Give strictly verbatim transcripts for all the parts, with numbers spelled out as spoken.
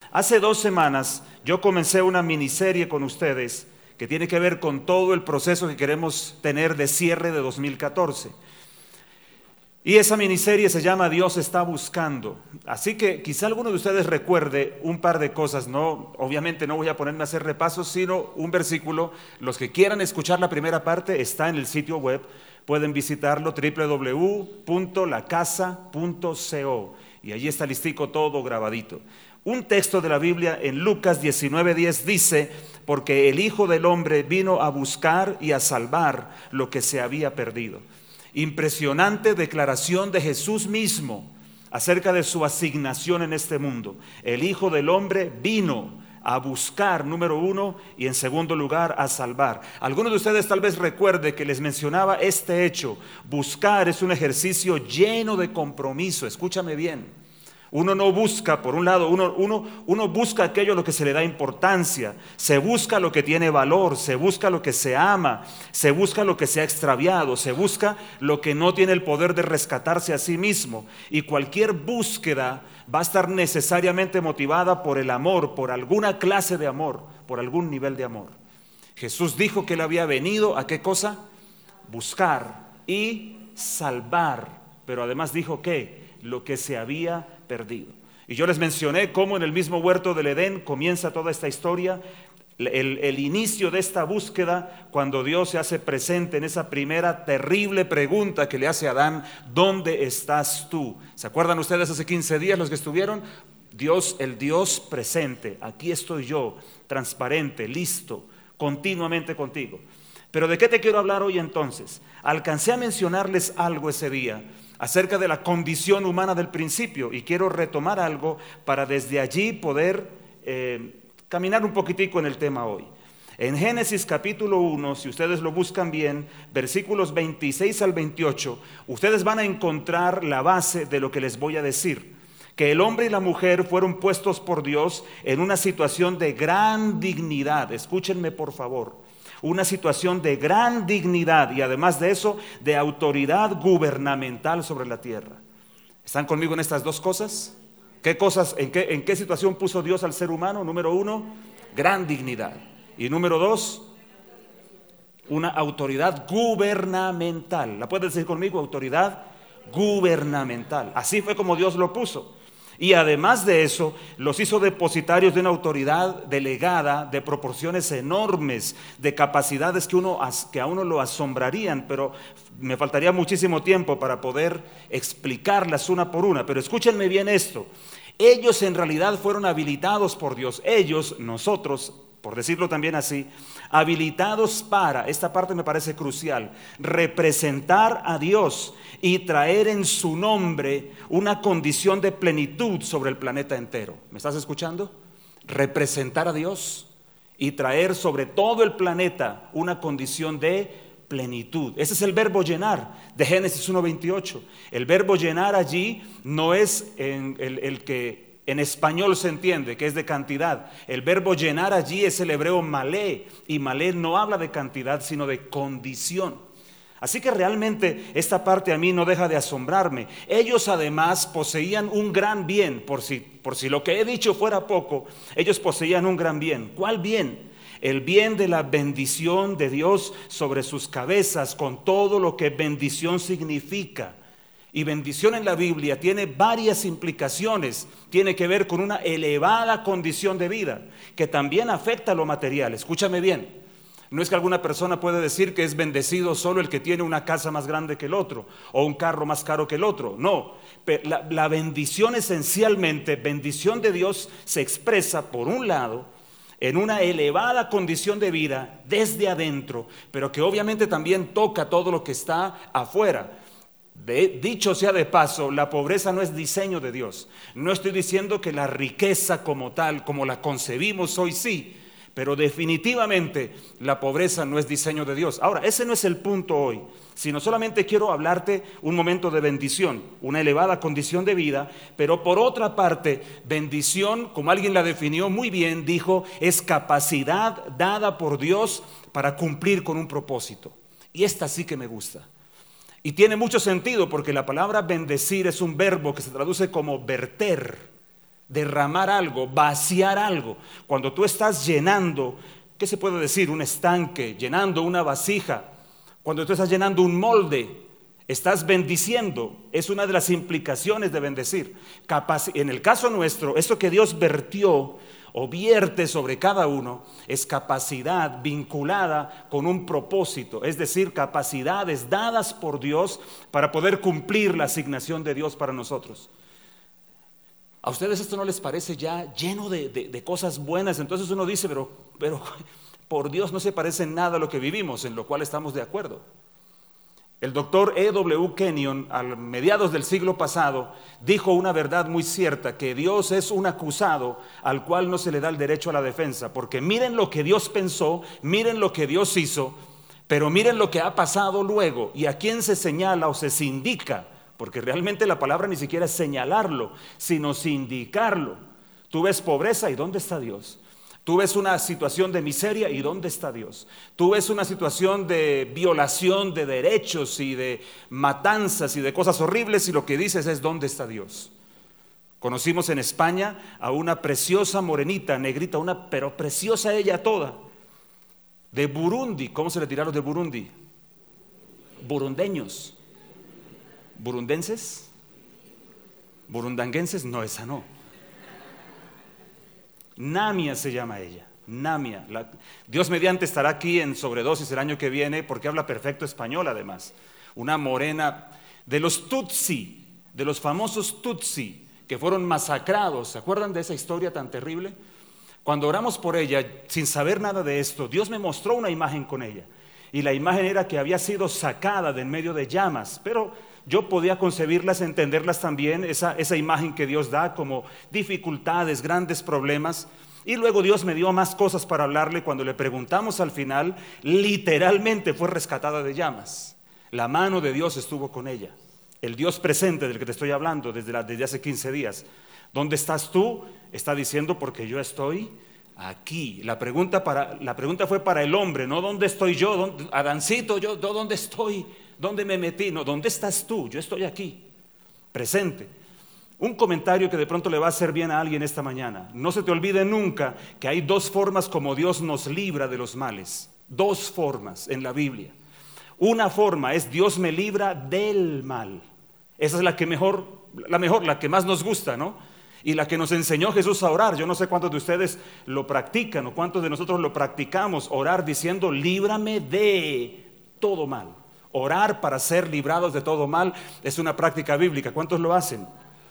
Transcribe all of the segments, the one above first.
Hace dos semanas yo comencé una miniserie con ustedes que tiene que ver con todo el proceso que queremos tener de cierre de dos mil catorce. Y esa miniserie se llama Dios está buscando. Así que quizá alguno de ustedes recuerde un par de cosas. No, obviamente no voy a ponerme a hacer repasos, sino un versículo. Los que quieran escuchar la primera parte está en el sitio web. Pueden visitarlo doble u doble u doble u punto la casa punto co y allí está listico todo grabadito. Un texto de la Biblia en Lucas diecinueve diez dice: porque el Hijo del Hombre vino a buscar y a salvar lo que se había perdido. Impresionante declaración de Jesús mismo acerca de su asignación en este mundo. El Hijo del Hombre vino a buscar, número uno, y en segundo lugar a salvar. Algunos de ustedes tal vez recuerde que les mencionaba este hecho. Buscar es un ejercicio lleno de compromiso. Escúchame bien. Uno no busca, por un lado, uno, uno, uno busca aquello a lo que se le da importancia, se busca lo que tiene valor, se busca lo que se ama, se busca lo que se ha extraviado, se busca lo que no tiene el poder de rescatarse a sí mismo. Y cualquier búsqueda va a estar necesariamente motivada por el amor, por alguna clase de amor, por algún nivel de amor. Jesús dijo que él había venido ¿a qué cosa? Buscar y salvar, pero además dijo que lo que se había perdido. Y yo les mencioné cómo en el mismo huerto del Edén comienza toda esta historia, el, el inicio de esta búsqueda, cuando Dios se hace presente en esa primera terrible pregunta que le hace a Adán: ¿dónde estás tú? ¿Se acuerdan ustedes hace quince días los que estuvieron? Dios, el Dios presente, aquí estoy yo, transparente, listo, continuamente contigo. Pero ¿de qué te quiero hablar hoy entonces? Alcancé a mencionarles algo ese día acerca de la condición humana del principio, y quiero retomar algo para desde allí poder eh, caminar un poquitico en el tema hoy. En Génesis capítulo uno, si ustedes lo buscan bien, versículos veintiséis al veintiocho, ustedes van a encontrar la base de lo que les voy a decir. Que el hombre y la mujer fueron puestos por Dios en una situación de gran dignidad. Escúchenme por favor. Una situación de gran dignidad y además de eso, de autoridad gubernamental sobre la tierra. ¿Están conmigo en estas dos cosas? ¿Qué cosas, en qué, en qué situación puso Dios al ser humano? Número uno, gran dignidad. Y número dos, una autoridad gubernamental. ¿La puedes decir conmigo? Autoridad gubernamental. Así fue como Dios lo puso. Y además de eso, los hizo depositarios de una autoridad delegada de proporciones enormes, de capacidades que, uno, que a uno lo asombrarían, pero me faltaría muchísimo tiempo para poder explicarlas una por una. Pero escúchenme bien esto, ellos en realidad fueron habilitados por Dios, ellos, nosotros, por decirlo también así, habilitados para, esta parte me parece crucial, representar a Dios y traer en su nombre una condición de plenitud sobre el planeta entero. ¿Me estás escuchando? Representar a Dios y traer sobre todo el planeta una condición de plenitud. Ese es el verbo llenar de Génesis uno veintiocho. El verbo llenar allí no es en el, el que en español se entiende, que es de cantidad. El verbo llenar allí es el hebreo malé, y malé no habla de cantidad, sino de condición. Así que realmente esta parte a mí no deja de asombrarme. Ellos además poseían un gran bien, por si, por si lo que he dicho fuera poco, ellos poseían un gran bien. ¿Cuál bien? El bien de la bendición de Dios sobre sus cabezas, con todo lo que bendición significa. Y bendición en la Biblia tiene varias implicaciones, tiene que ver con una elevada condición de vida, que también afecta a lo material. Escúchame bien, no es que alguna persona puede decir que es bendecido solo el que tiene una casa más grande que el otro, o un carro más caro que el otro, no. La, la bendición esencialmente, bendición de Dios se expresa por un lado, en una elevada condición de vida desde adentro, pero que obviamente también toca todo lo que está afuera. De, dicho sea de paso, la pobreza no es diseño de Dios. No estoy diciendo que la riqueza como tal, como la concebimos hoy sí, pero definitivamente la pobreza no es diseño de Dios. Ahora, ese no es el punto hoy, sino solamente quiero hablarte un momento de bendición, una elevada condición de vida, pero por otra parte, bendición, como alguien la definió muy bien, dijo, es capacidad dada por Dios para cumplir con un propósito. Y esta sí que me gusta. Y tiene mucho sentido porque la palabra bendecir es un verbo que se traduce como verter. derramar algo, vaciar algo. Cuando tú estás llenando, ¿qué se puede decir? Un estanque, llenando una vasija. Cuando tú estás llenando un molde, estás bendiciendo. Es una de las implicaciones de bendecir. Capac- en el caso nuestro, eso que Dios vertió o vierte sobre cada uno es capacidad vinculada con un propósito, es decir, capacidades dadas por Dios para poder cumplir la asignación de Dios para nosotros. ¿A ustedes esto no les parece ya lleno de, de, de cosas buenas? Entonces uno dice, pero, pero por Dios no se parece en nada a lo que vivimos, en lo cual estamos de acuerdo. El doctor E W Kenyon, a mediados del siglo pasado, dijo una verdad muy cierta, que Dios es un acusado al cual no se le da el derecho a la defensa, porque miren lo que Dios pensó, miren lo que Dios hizo, pero miren lo que ha pasado luego, y a quién se señala o se sindica, porque realmente la palabra ni siquiera es señalarlo, sino sindicarlo. Tú ves pobreza, ¿y dónde está Dios? Tú ves una situación de miseria, ¿y dónde está Dios? Tú ves una situación de violación de derechos y de matanzas y de cosas horribles, y lo que dices es, ¿dónde está Dios? Conocimos en España a una preciosa morenita, negrita, una, pero preciosa ella toda, de Burundi. ¿Cómo se le tiraron de Burundi? Burundeños. ¿Burundenses? ¿Burundanguenses? No, esa no. Namia se llama ella, Namia. La, Dios mediante estará aquí en Sobredosis el año que viene, porque habla perfecto español además. Una morena de los Tutsi, de los famosos Tutsi, que fueron masacrados. ¿Se acuerdan de esa historia tan terrible? Cuando oramos por ella, sin saber nada de esto, Dios me mostró una imagen con ella. Y la imagen era que había sido sacada de en medio de llamas, pero yo podía concebirlas, entenderlas también, esa, esa imagen que Dios da como dificultades, grandes problemas. Y luego Dios me dio más cosas para hablarle. Cuando le preguntamos al final, literalmente fue rescatada de llamas. La mano de Dios estuvo con ella. El Dios presente del que te estoy hablando desde, la, desde hace quince días. ¿Dónde estás tú? Está diciendo, porque yo estoy aquí. La pregunta, para, la pregunta fue para el hombre, no ¿dónde estoy yo? ¿Dónde, Adancito, yo, ¿dónde estoy? ¿Dónde me metí? No, ¿dónde estás tú? Yo estoy aquí, presente. Un comentario que de pronto le va a hacer bien a alguien esta mañana. No se te olvide nunca que hay dos formas como Dios nos libra de los males. Dos formas en la Biblia. Una forma es Dios me libra del mal. Esa es la que mejor, la mejor, la que más nos gusta, ¿no? Y la que nos enseñó Jesús a orar. Yo no sé cuántos de ustedes lo practican o cuántos de nosotros lo practicamos, orar diciendo, líbrame de todo mal. Orar para ser librados de todo mal es una práctica bíblica. ¿Cuántos lo hacen?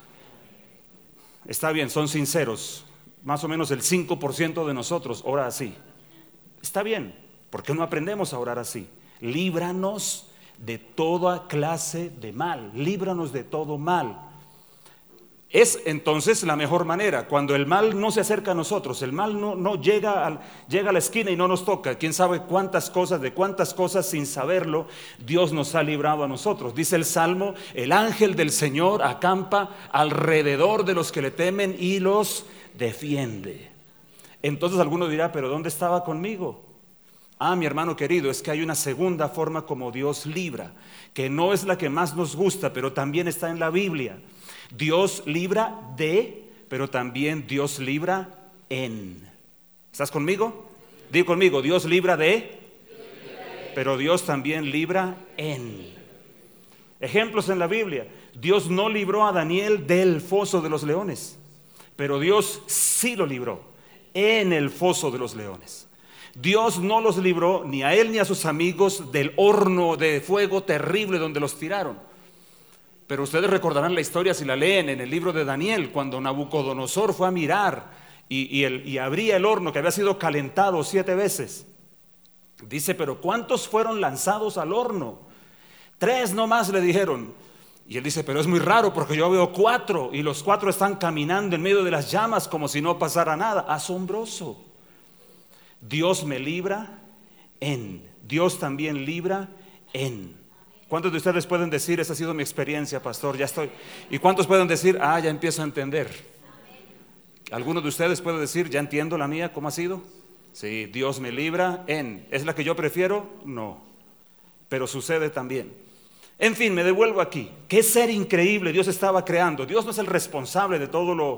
Está bien, son sinceros. Más o menos el cinco por ciento de nosotros ora así. Está bien, ¿por qué no aprendemos a orar así? Líbranos de toda clase de mal. Líbranos de todo mal. Es entonces la mejor manera, cuando el mal no se acerca a nosotros, el mal no, no llega, al, llega a la esquina y no nos toca. Quién sabe cuántas cosas, de cuántas cosas sin saberlo Dios nos ha librado a nosotros. Dice el Salmo, el ángel del Señor acampa alrededor de los que le temen y los defiende. Entonces alguno dirá, pero ¿dónde estaba conmigo? Ah, mi hermano querido, es que hay una segunda forma como Dios libra, que no es la que más nos gusta, pero también está en la Biblia. Dios libra de, pero también Dios libra en. ¿Estás conmigo? Digo conmigo, Dios libra de, pero Dios también libra en. Ejemplos en la Biblia. Dios no libró a Daniel del foso de los leones, pero Dios sí lo libró en el foso de los leones. Dios no los libró, ni a él ni a sus amigos, del horno de fuego terrible donde los tiraron. Pero ustedes recordarán la historia si la leen en el libro de Daniel, cuando Nabucodonosor fue a mirar y, y, el, y abría el horno que había sido calentado siete veces. Dice, pero ¿cuántos fueron lanzados al horno? Tres nomás le dijeron. Y él dice, pero es muy raro porque yo veo cuatro y los cuatro están caminando en medio de las llamas como si no pasara nada. Asombroso. Dios me libra en. Dios también libra en. ¿Cuántos de ustedes pueden decir, esa ha sido mi experiencia, pastor, ya estoy? ¿Y cuántos pueden decir, ah, ya empiezo a entender? ¿Algunos de ustedes pueden decir, ya entiendo la mía, cómo ha sido? Sí, Dios me libra en. ¿Es la que yo prefiero? No, pero sucede también. En fin, me devuelvo aquí. ¿Qué ser increíble Dios estaba creando? Dios no es el responsable de todo lo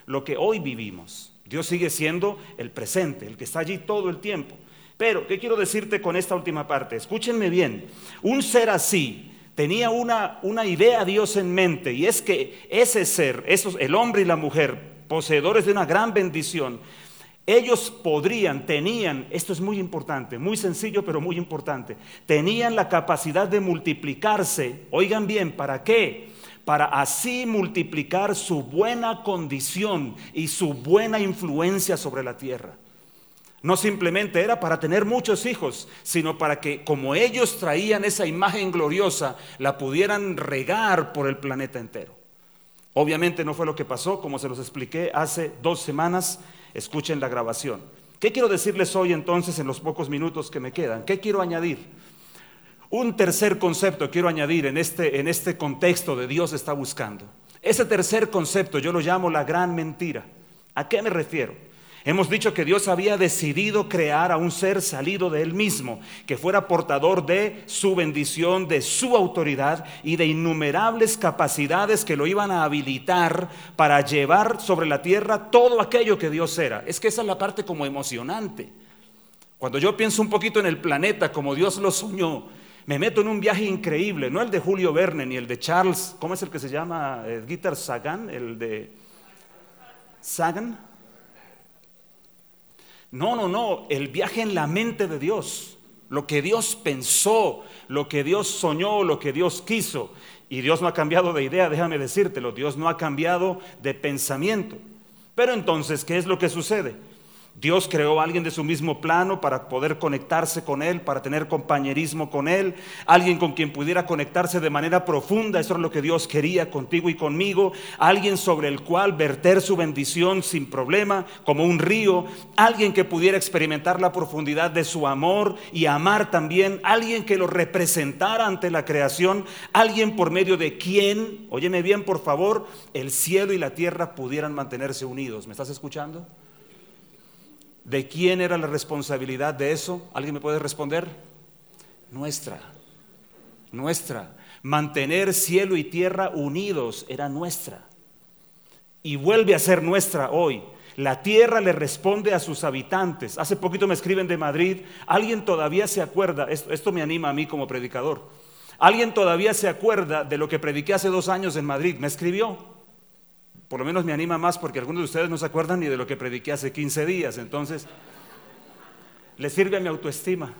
lo que hoy vivimos. Dios sigue siendo el presente, el que está allí todo el tiempo. Pero, ¿qué quiero decirte con esta última parte? Escúchenme bien, un ser así tenía una, una idea Dios en mente, y es que ese ser, esos, el hombre y la mujer, poseedores de una gran bendición, ellos podrían, tenían, esto es muy importante, muy sencillo pero muy importante, tenían la capacidad de multiplicarse. Oigan bien, ¿para qué? Para así multiplicar su buena condición y su buena influencia sobre la tierra. No simplemente era para tener muchos hijos, sino para que, como ellos traían esa imagen gloriosa, la pudieran regar por el planeta entero. Obviamente no fue lo que pasó, como se los expliqué hace dos semanas. Escuchen la grabación. ¿Qué quiero decirles hoy entonces en los pocos minutos que me quedan? ¿Qué quiero añadir? Un tercer concepto quiero añadir en este, en este contexto de Dios está buscando. Ese tercer concepto yo lo llamo la gran mentira. ¿A qué me refiero? Hemos dicho que Dios había decidido crear a un ser salido de Él mismo, que fuera portador de su bendición, de su autoridad y de innumerables capacidades que lo iban a habilitar para llevar sobre la tierra todo aquello que Dios era. Es que esa es la parte como emocionante. Cuando yo pienso un poquito en el planeta como Dios lo soñó, me meto en un viaje increíble, no el de Julio Verne ni el de Charles, ¿cómo es el que se llama? El Guitar Sagan, el de Sagan. No, no, no, el viaje en la mente de Dios, lo que Dios pensó, lo que Dios soñó, lo que Dios quiso. Y Dios no ha cambiado de idea, déjame decírtelo, Dios no ha cambiado de pensamiento. Pero entonces, ¿qué es lo que sucede? Dios creó a alguien de su mismo plano para poder conectarse con Él, para tener compañerismo con Él, alguien con quien pudiera conectarse de manera profunda. Eso es lo que Dios quería contigo y conmigo, alguien sobre el cual verter su bendición sin problema, como un río, alguien que pudiera experimentar la profundidad de su amor y amar también, alguien que lo representara ante la creación, alguien por medio de quien, óyeme bien por favor, el cielo y la tierra pudieran mantenerse unidos. ¿Me estás escuchando? ¿De quién era la responsabilidad de eso? ¿Alguien me puede responder? Nuestra, nuestra. Mantener cielo y tierra unidos era nuestra. Y vuelve a ser nuestra hoy. La tierra le responde a sus habitantes. Hace poquito me escriben de Madrid. ¿Alguien todavía se acuerda? Esto, esto me anima a mí como predicador. ¿Alguien todavía se acuerda de lo que prediqué hace dos años en Madrid? Me escribió. Por lo menos me anima más porque algunos de ustedes no se acuerdan ni de lo que prediqué hace quince días. Entonces, le sirve a mi autoestima.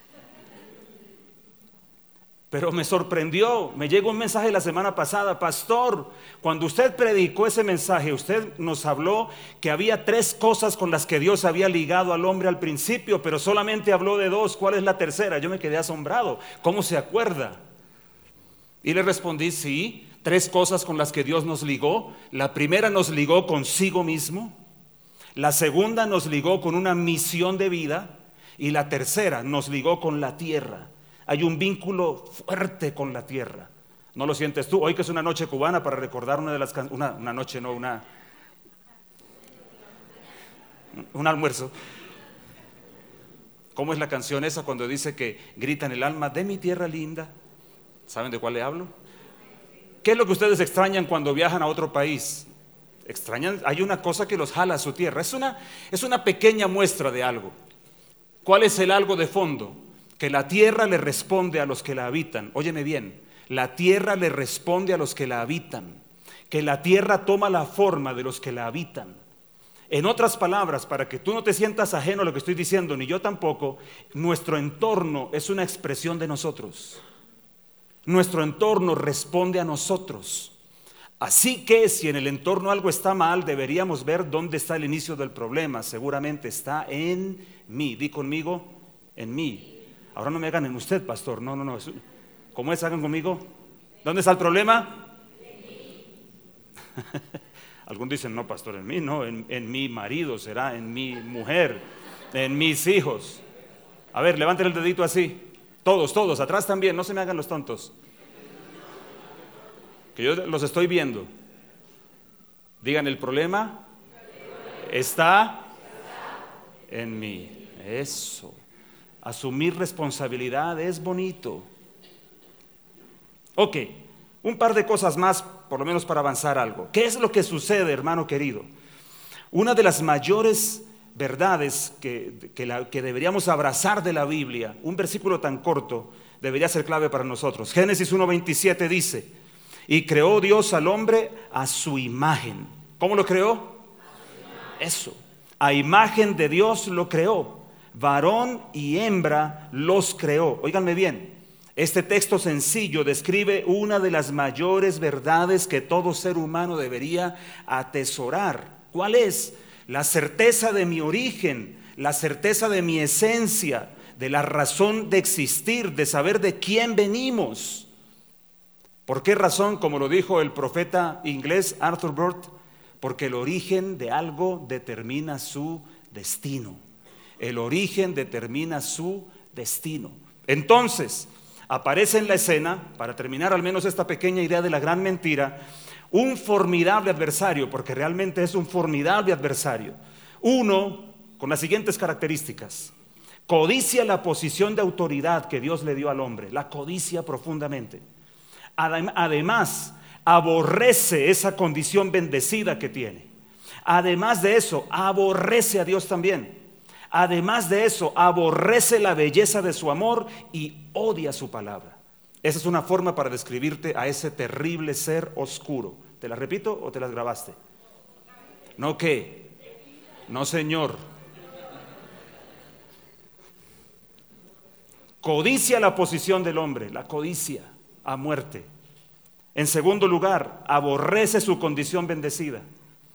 Pero me sorprendió, me llegó un mensaje la semana pasada: pastor, cuando usted predicó ese mensaje, usted nos habló que había tres cosas con las que Dios había ligado al hombre al principio, pero solamente habló de dos. ¿Cuál es la tercera? Yo me quedé asombrado. ¿Cómo se acuerda? Y le respondí, sí. Tres cosas con las que Dios nos ligó. La primera nos ligó consigo mismo. La segunda nos ligó con una misión de vida. Y la tercera nos ligó con la tierra. Hay un vínculo fuerte con la tierra. ¿No lo sientes tú? Hoy que es una noche cubana para recordar una de las canciones. Una, una noche, no, una... Un almuerzo. ¿Cómo es la canción esa cuando dice que grita en el alma de mi tierra linda? ¿Saben de cuál le hablo? ¿Qué es lo que ustedes extrañan cuando viajan a otro país? Extrañan, hay una cosa que los jala a su tierra. Es una, es una pequeña muestra de algo. ¿Cuál es el algo de fondo? Que la tierra le responde a los que la habitan. Óyeme bien, la tierra le responde a los que la habitan. Que la tierra toma la forma de los que la habitan. En otras palabras, para que tú no te sientas ajeno a lo que estoy diciendo, ni yo tampoco, nuestro entorno es una expresión de nosotros. Nuestro entorno responde a nosotros. Así que si en el entorno algo está mal, deberíamos ver dónde está el inicio del problema. Seguramente está en mí. Di conmigo, en mí. Ahora no me hagan en usted, pastor. No, no, no. ¿Cómo es? Hagan conmigo. ¿Dónde está el problema? En mí. Algunos dicen, no, pastor, en mí, no. En, en mi marido será, en mi mujer, en mis hijos. A ver, levanten el dedito así. Todos, todos, atrás también, no se me hagan los tontos. Que yo los estoy viendo. Digan, el problema está en mí. Eso. Asumir responsabilidad es bonito. Ok, un par de cosas más, por lo menos para avanzar algo. ¿Qué es lo que sucede, hermano querido? Una de las mayores verdades que, que, la, que deberíamos abrazar de la Biblia, un versículo tan corto, debería ser clave para nosotros. Génesis uno veintisiete dice: y creó Dios al hombre a su imagen. ¿Cómo lo creó? Eso, a imagen de Dios lo creó, varón y hembra los creó. Óiganme bien, este texto sencillo describe una de las mayores verdades que todo ser humano debería atesorar. ¿Cuál es? La certeza de mi origen, la certeza de mi esencia, de la razón de existir, de saber de quién venimos. ¿Por qué razón? Como lo dijo el profeta inglés Arthur Burt, porque el origen de algo determina su destino. El origen determina su destino. Entonces, aparece en la escena, para terminar al menos esta pequeña idea de la gran mentira, un formidable adversario, porque realmente es un formidable adversario. Uno con las siguientes características: codicia la posición de autoridad que Dios le dio al hombre, la codicia profundamente. Además, aborrece esa condición bendecida que tiene. Además de eso, aborrece a Dios también. Además de eso, aborrece la belleza de su amor y odia su palabra. Esa es una forma para describirte a ese terrible ser oscuro. ¿Te la repito o te las grabaste? ¿No qué? No, señor. Codicia la posición del hombre, la codicia a muerte. En segundo lugar, aborrece su condición bendecida.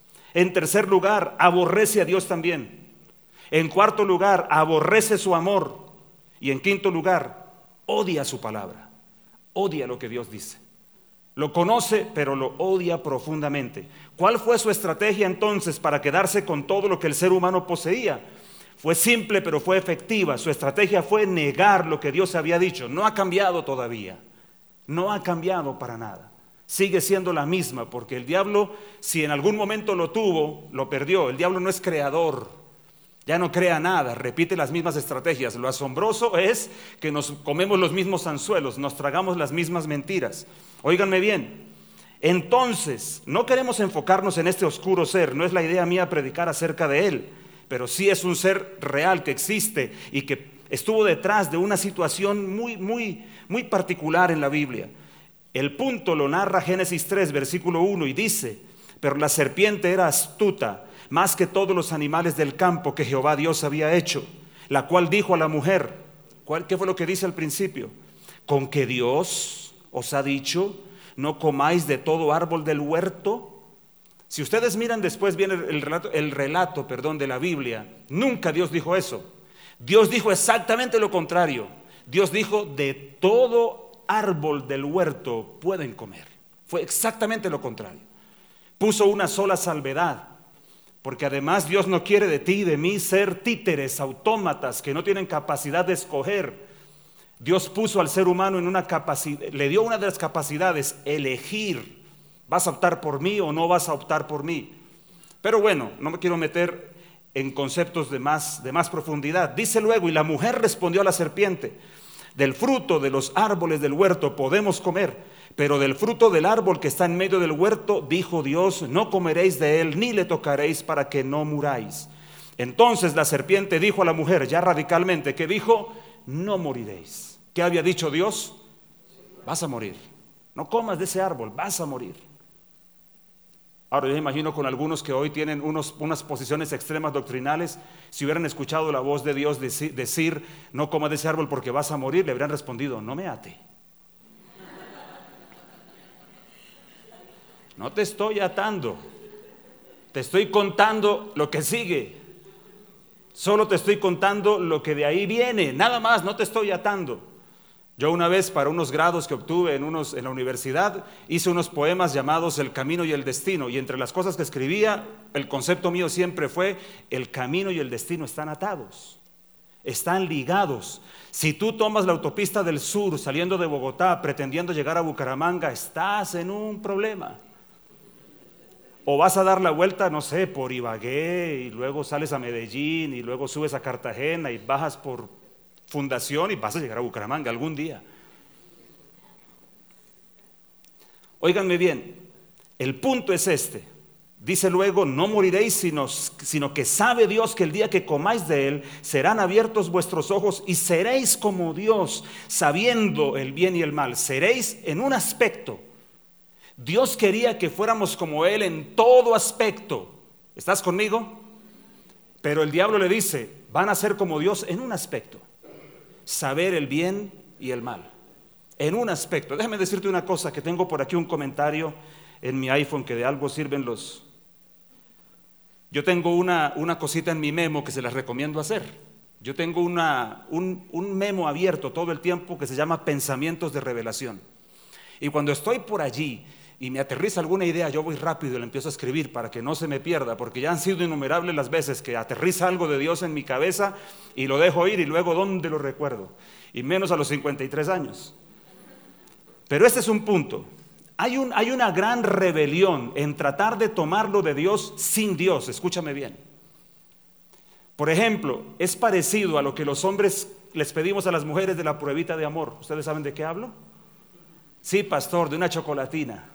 En tercer lugar, aborrece a Dios también. En cuarto lugar, aborrece su amor. Y en quinto lugar, odia su palabra. Odia lo que Dios dice. Lo conoce, pero lo odia profundamente. ¿Cuál fue su estrategia entonces para quedarse con todo lo que el ser humano poseía? Fue simple, pero fue efectiva. Su estrategia fue negar lo que Dios había dicho. No ha cambiado todavía. No ha cambiado para nada. Sigue siendo la misma, porque el diablo, si en algún momento lo tuvo, lo perdió. El diablo no es creador. Ya no crea nada, repite las mismas estrategias. Lo asombroso es que nos comemos los mismos anzuelos, nos tragamos las mismas mentiras. Óiganme bien, entonces no queremos enfocarnos en este oscuro ser, no es la idea mía predicar acerca de él, pero sí es un ser real que existe y que estuvo detrás de una situación muy, muy, muy particular en la Biblia. El punto lo narra Génesis tres, versículo uno, y dice: pero la serpiente era astuta más que todos los animales del campo que Jehová Dios había hecho, la cual dijo a la mujer, ¿cuál, ¿qué fue lo que dice al principio? ¿Con que Dios os ha dicho, no comáis de todo árbol del huerto? Si ustedes miran después bien el relato, el relato perdón, de la Biblia, nunca Dios dijo eso. Dios dijo exactamente lo contrario. Dios dijo, de todo árbol del huerto pueden comer. Fue exactamente lo contrario. Puso una sola salvedad. Porque además Dios no quiere de ti y de mí ser títeres, autómatas que no tienen capacidad de escoger. Dios puso al ser humano en una capacidad, le dio una de las capacidades, elegir. ¿Vas a optar por mí o no vas a optar por mí? Pero bueno, no me quiero meter en conceptos de más, de más profundidad. Dice luego, y la mujer respondió a la serpiente: del fruto de los árboles del huerto podemos comer, pero del fruto del árbol que está en medio del huerto, dijo Dios, no comeréis de él, ni le tocaréis para que no muráis. Entonces la serpiente dijo a la mujer, ya radicalmente, que dijo, no moriréis. ¿Qué había dicho Dios? Vas a morir. No comas de ese árbol, vas a morir. Ahora yo me imagino con algunos que hoy tienen unos, unas posiciones extremas doctrinales, si hubieran escuchado la voz de Dios decir, decir no comas de ese árbol porque vas a morir, le habrían respondido, no me ate. No te estoy atando, te estoy contando lo que sigue. Solo te estoy contando lo que de ahí viene, nada más, no te estoy atando. Yo una vez para unos grados que obtuve en, unos, en la universidad, hice unos poemas llamados El camino y el destino, y entre las cosas que escribía, el concepto mío siempre fue, el camino y el destino están atados, están ligados. Si tú tomas la autopista del sur saliendo de Bogotá pretendiendo llegar a Bucaramanga, estás en un problema. O vas a dar la vuelta, no sé, por Ibagué y luego sales a Medellín y luego subes a Cartagena y bajas por Fundación y vas a llegar a Bucaramanga algún día. Óiganme bien, el punto es este. Dice luego, no moriréis, sino, sino que sabe Dios que el día que comáis de él, serán abiertos vuestros ojos y seréis como Dios, sabiendo el bien y el mal. Seréis en un aspecto. Dios quería que fuéramos como él en todo aspecto. ¿Estás conmigo? Pero el diablo le dice, van a ser como Dios en un aspecto. Saber el bien y el mal. En un aspecto. Déjame decirte una cosa, que tengo por aquí un comentario en mi iPhone que de algo sirven los... Yo tengo una, una cosita en mi memo que se las recomiendo hacer. Yo tengo una, un, un memo abierto todo el tiempo que se llama Pensamientos de Revelación. Y cuando estoy por allí y me aterriza alguna idea, yo voy rápido y la empiezo a escribir para que no se me pierda, porque ya han sido innumerables las veces que aterriza algo de Dios en mi cabeza y lo dejo ir y luego ¿dónde lo recuerdo? Y menos a los cincuenta y tres años. Pero este es un punto. Hay, un, hay una gran rebelión en tratar de tomarlo de Dios sin Dios, escúchame bien. Por ejemplo, es parecido a lo que los hombres les pedimos a las mujeres de la pruebita de amor. ¿Ustedes saben de qué hablo? Sí, pastor, de una chocolatina.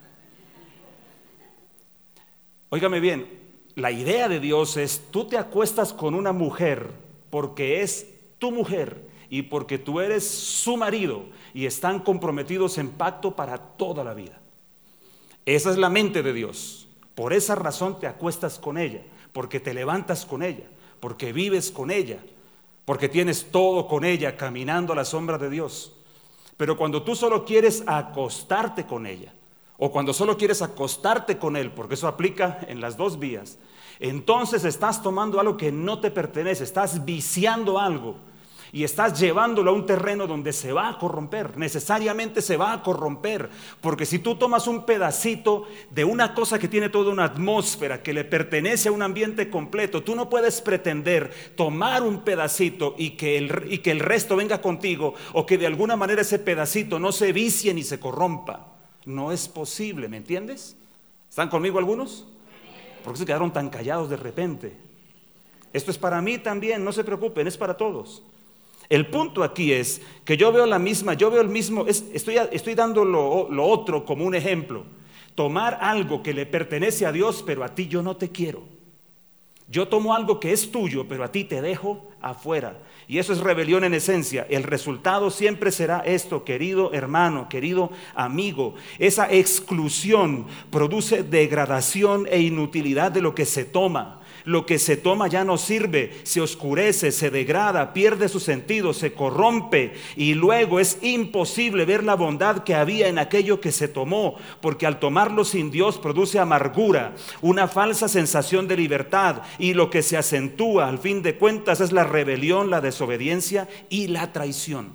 Óigame bien, la idea de Dios es, tú te acuestas con una mujer porque es tu mujer y porque tú eres su marido y están comprometidos en pacto para toda la vida. Esa es la mente de Dios. Por esa razón te acuestas con ella, porque te levantas con ella, porque vives con ella, porque tienes todo con ella caminando a la sombra de Dios. Pero cuando tú solo quieres acostarte con ella, o cuando solo quieres acostarte con él, porque eso aplica en las dos vías, entonces estás tomando algo que no te pertenece, estás viciando algo y estás llevándolo a un terreno donde se va a corromper, necesariamente se va a corromper, porque si tú tomas un pedacito de una cosa que tiene toda una atmósfera, que le pertenece a un ambiente completo, tú no puedes pretender tomar un pedacito y que el, y que el resto venga contigo, o que de alguna manera ese pedacito no se vicie ni se corrompa. No es posible, ¿me entiendes? ¿Están conmigo algunos? ¿Por qué se quedaron tan callados de repente? Esto es para mí también, no se preocupen, es para todos. El punto aquí es que yo veo la misma, yo veo el mismo, es, estoy, estoy dando lo, lo otro como un ejemplo. Tomar algo que le pertenece a Dios, pero a ti yo no te quiero. Yo tomo algo que es tuyo, pero a ti te dejo afuera. Y eso es rebelión en esencia. El resultado siempre será esto, querido hermano, querido amigo. Esa exclusión produce degradación e inutilidad de lo que se toma. Lo que se toma ya no sirve, se oscurece, se degrada, pierde su sentido, se corrompe, y luego es imposible ver la bondad que había en aquello que se tomó, porque al tomarlo sin Dios produce amargura, una falsa sensación de libertad, y lo que se acentúa al fin de cuentas es la rebelión, la desobediencia y la traición.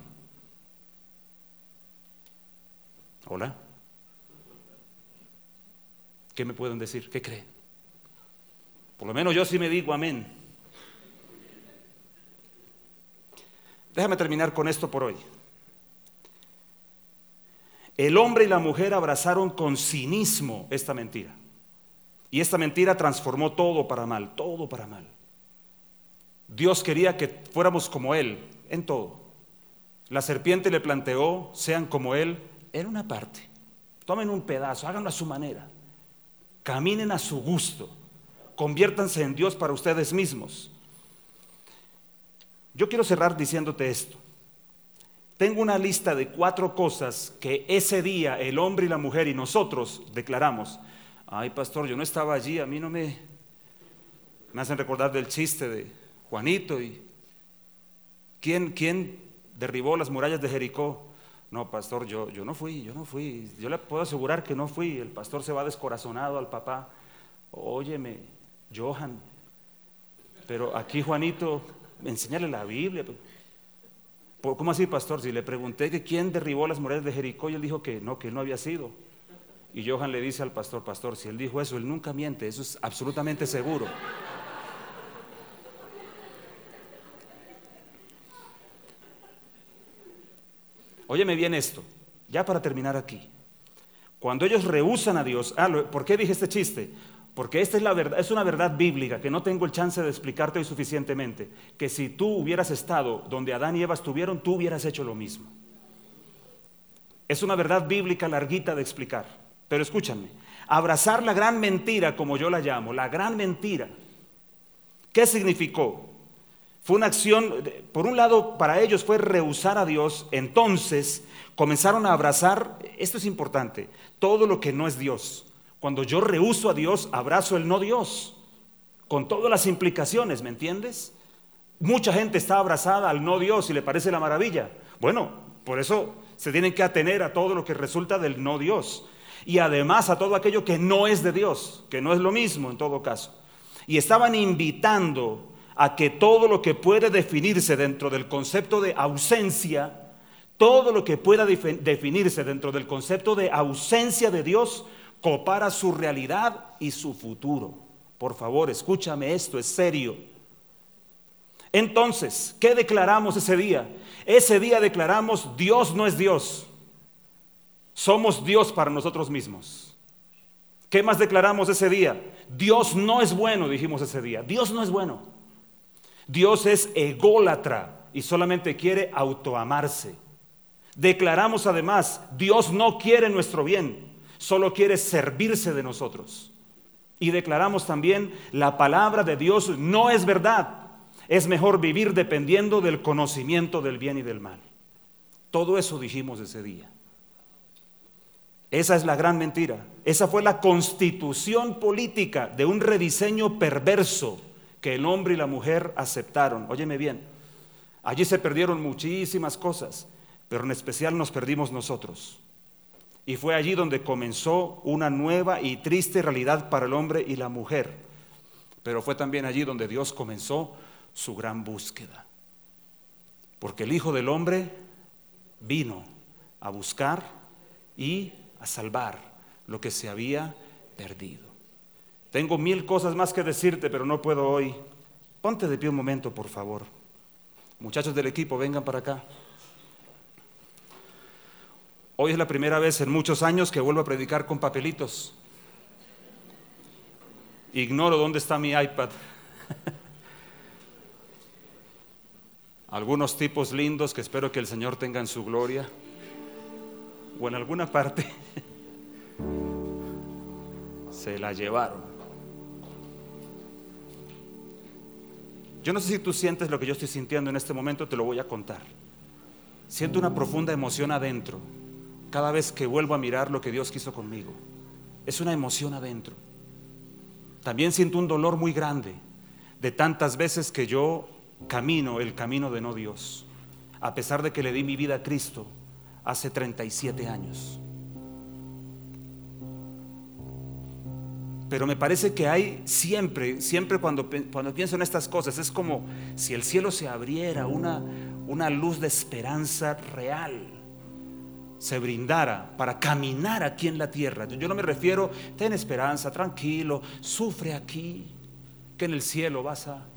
¿Hola? ¿Qué me pueden decir? ¿Qué creen? Por lo menos yo sí me digo amén. Déjame terminar con esto por hoy. El hombre y la mujer abrazaron con cinismo esta mentira. Y esta mentira transformó todo para mal, todo para mal. Dios quería que fuéramos como Él en todo. La serpiente le planteó, sean como Él en una parte. Tomen un pedazo, háganlo a su manera. Caminen a su gusto. Conviértanse en Dios para ustedes mismos. Yo quiero cerrar diciéndote esto. Tengo una lista de cuatro cosas que ese día el hombre y la mujer y nosotros declaramos. Ay, pastor, yo no estaba allí, a mí no me... Me hacen recordar del chiste de Juanito y... ¿Quién, quién derribó las murallas de Jericó? No, pastor, yo, yo no fui, yo no fui. Yo le puedo asegurar que no fui. El pastor se va descorazonado al papá. Óyeme, Johan, pero aquí Juanito, enséñale la Biblia. ¿Cómo así, pastor? Si le pregunté que quién derribó las murallas de Jericó, y él dijo que no, que él no había sido. Y Johan le dice al pastor, pastor, si él dijo eso, él nunca miente, eso es absolutamente seguro. Óyeme bien esto, ya para terminar aquí. Cuando ellos rehúsan a Dios, ah, ¿por qué dije este chiste? Porque esta es la verdad, es una verdad bíblica que no tengo el chance de explicarte hoy suficientemente. Que si tú hubieras estado donde Adán y Eva estuvieron, tú hubieras hecho lo mismo. Es una verdad bíblica larguita de explicar. Pero escúchame, Abrazar la gran mentira, como yo la llamo, la gran mentira. ¿Qué significó? Fue una acción, por un lado, para ellos fue rehusar a Dios. Entonces comenzaron a abrazar, esto es importante, todo lo que no es Dios. Cuando yo rehuso a Dios, abrazo el no Dios, con todas las implicaciones, ¿me entiendes? Mucha gente está abrazada al no Dios y le parece la maravilla. Bueno, por eso se tienen que atener a todo lo que resulta del no Dios. Y además a todo aquello que no es de Dios, que no es lo mismo en todo caso. Y estaban invitando a que todo lo que puede definirse dentro del concepto de ausencia, todo lo que pueda definirse dentro del concepto de ausencia de Dios, copara su realidad y su futuro. Por favor, escúchame, esto es serio. Entonces, ¿qué declaramos ese día? Ese día declaramos: Dios no es Dios. Somos Dios para nosotros mismos. ¿Qué más declaramos ese día? Dios no es bueno, dijimos ese día. Dios no es bueno. Dios es ególatra y solamente quiere autoamarse. Declaramos además: Dios no quiere nuestro bien, solo quiere servirse de nosotros. Y declaramos también: la palabra de Dios no es verdad. Es mejor vivir dependiendo del conocimiento del bien y del mal. Todo eso dijimos ese día. Esa es la gran mentira. Esa fue la constitución política de un rediseño perverso que el hombre y la mujer aceptaron. Óyeme bien, allí se perdieron muchísimas cosas, pero en especial nos perdimos nosotros. Y fue allí donde comenzó una nueva y triste realidad para el hombre y la mujer. Pero fue también allí donde Dios comenzó su gran búsqueda. Porque el Hijo del Hombre vino a buscar y a salvar lo que se había perdido. Tengo mil cosas más que decirte, pero no puedo hoy. Ponte de pie un momento, por favor. Muchachos del equipo, vengan para acá. Hoy es la primera vez en muchos años que vuelvo a predicar con papelitos. Ignoro dónde está mi iPad. Algunos tipos lindos que espero que el Señor tenga en su gloria o en alguna parte se la llevaron. Yo no sé si tú sientes lo que yo estoy sintiendo en este momento, te lo voy a contar. Siento una profunda emoción adentro cada vez que vuelvo a mirar lo que Dios quiso conmigo. Es una emoción adentro. También siento un dolor muy grande de tantas veces que yo camino el camino de no Dios, a pesar de que le di mi vida a Cristo hace treinta y siete años. Pero me parece que hay siempre, siempre cuando, cuando pienso en estas cosas, es como si el cielo se abriera, una, una luz de esperanza real se brindara para caminar aquí en la tierra. Yo no me refiero, ten esperanza, tranquilo, sufre aquí, que en el cielo vas a...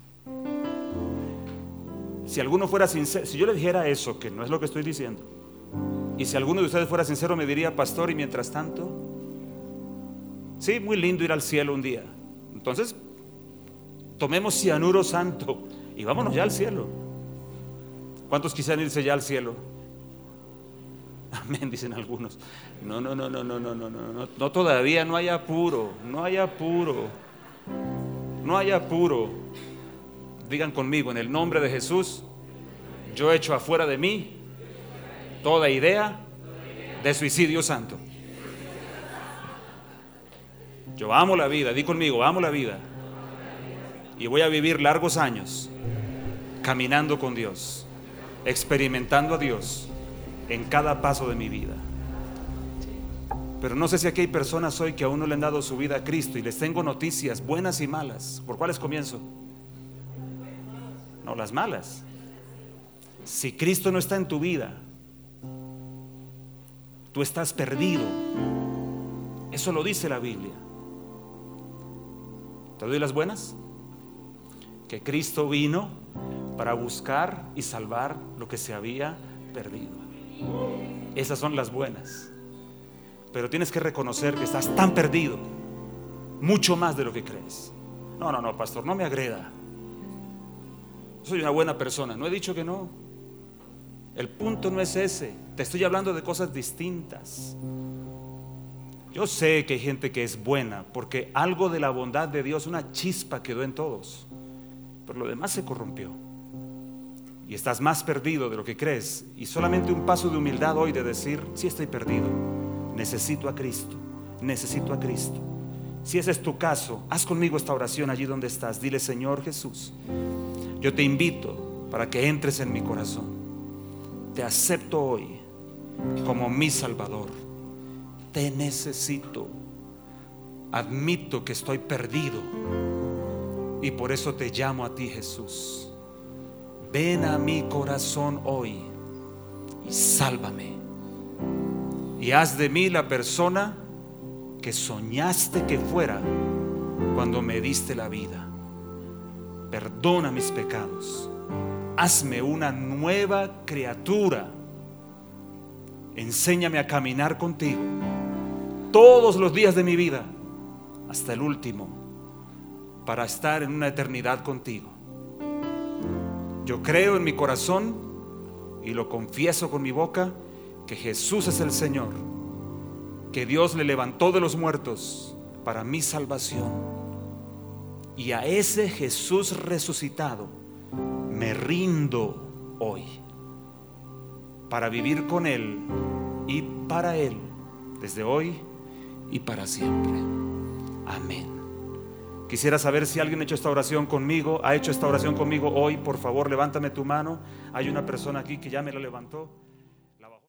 Si alguno fuera sincero, si yo le dijera eso, que no es lo que estoy diciendo, y si alguno de ustedes fuera sincero me diría: pastor, y mientras tanto, sí, muy lindo ir al cielo un día. Entonces, tomemos cianuro santo y vámonos ya al cielo. ¿Cuántos quisieran irse ya al cielo? Amén, dicen algunos. No, no, no, no, no, no, no, no, no, no, todavía no hay apuro, no hay apuro, no hay apuro. Digan conmigo: en el nombre de Jesús, yo echo afuera de mí toda idea de suicidio santo. Yo amo la vida, di conmigo, amo la vida. Y voy a vivir largos años caminando con Dios, experimentando a Dios en cada paso de mi vida. Pero no sé si aquí hay personas hoy que aún no le han dado su vida a Cristo, y les tengo noticias buenas y malas. ¿Por cuáles comienzo? No, las malas. Si Cristo no está en tu vida, tú estás perdido. Eso lo dice la Biblia. ¿Te doy las buenas? Que Cristo vino para buscar y salvar lo que se había perdido. Esas son las buenas. Pero tienes que reconocer que estás tan perdido, mucho más de lo que crees. No, no, no, pastor, no me agreda. Soy una buena persona. No he dicho que no. El punto no es ese. Te estoy hablando de cosas distintas. Yo sé que hay gente que es buena, porque algo de la bondad de Dios, una chispa quedó en todos, pero lo demás se corrompió. Y estás más perdido de lo que crees. Y solamente un paso de humildad hoy de decir: sí, estoy perdido, necesito a Cristo, necesito a Cristo. Si ese es tu caso, haz conmigo esta oración allí donde estás. Dile: Señor Jesús, yo te invito para que entres en mi corazón. Te acepto hoy como mi Salvador. Te necesito. Admito que estoy perdido y por eso te llamo a ti, Jesús. Ven a mi corazón hoy y sálvame. Y haz de mí la persona que soñaste que fuera cuando me diste la vida. Perdona mis pecados. Hazme una nueva criatura. Enséñame a caminar contigo todos los días de mi vida hasta el último, para estar en una eternidad contigo. Yo creo en mi corazón y lo confieso con mi boca que Jesús es el Señor, que Dios le levantó de los muertos para mi salvación. Y a ese Jesús resucitado me rindo hoy, para vivir con Él y para Él desde hoy y para siempre. Amén. Quisiera saber si alguien ha hecho esta oración conmigo, ha hecho esta oración conmigo hoy. Por favor, levántame tu mano. Hay una persona aquí que ya me la levantó.